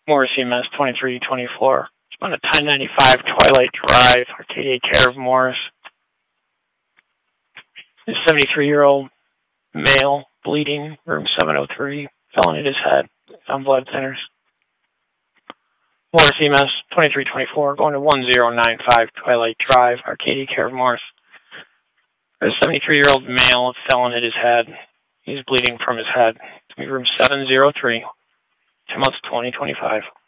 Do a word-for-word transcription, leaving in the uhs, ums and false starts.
Morris E M S twenty-three twenty-four. It's on a ten ninety-five Twilight Drive, Arcadia, care of Morris. A seventy-three-year-old male, bleeding, room seven oh three, fell on his head on blood thinners. Morris E M S twenty-three twenty-four, going to one oh nine five Twilight Drive, Arcadia, care of Morris. A seventy-three-year-old male fell on his head. He's bleeding from his head. Room seven oh three, two months twenty twenty-five.